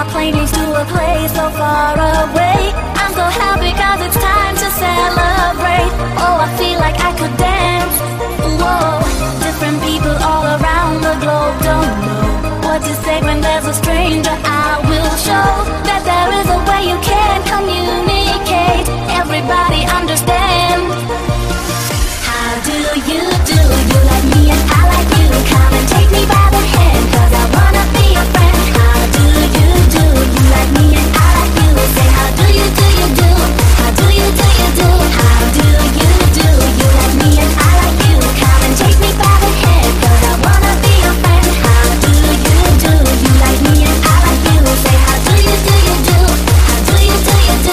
planes to a place so far away. I'm so happy cause it's time to celebrate. Oh, I feel like I could dance. Whoa, different people all around the globe don't know what to say when there's a stranger. I will show that there is a way you can communicate. Everybody understand. How do you do? You like me and I like you. Come and take me by the hand, cause I wanna be your friend. How do you do? You like me and I like you. Say how do you do? How do you do? How do you do? You like me and I like you. Come and take me by the hand, cause I wanna be your friend. How do you do? You like me and I like you. Say how do you do? How do you do? How do you do?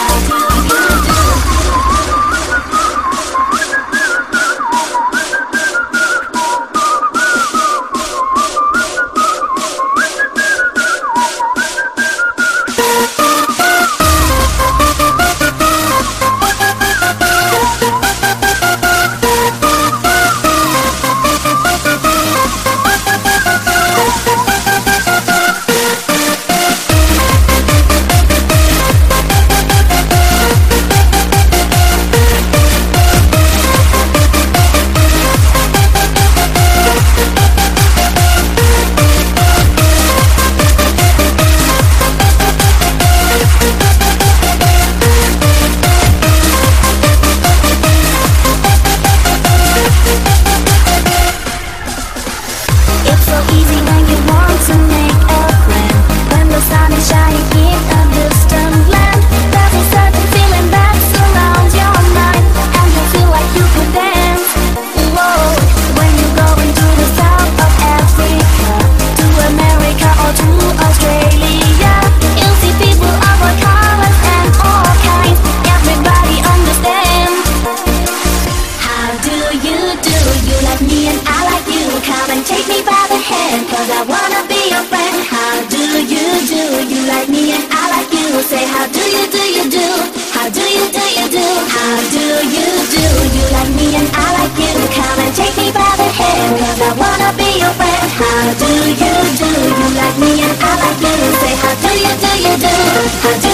How do you do? You like me and I like you. Come and take me by the hand, cause I wanna be your friend. How do you do? You like me and I like you. Say how do you do? How do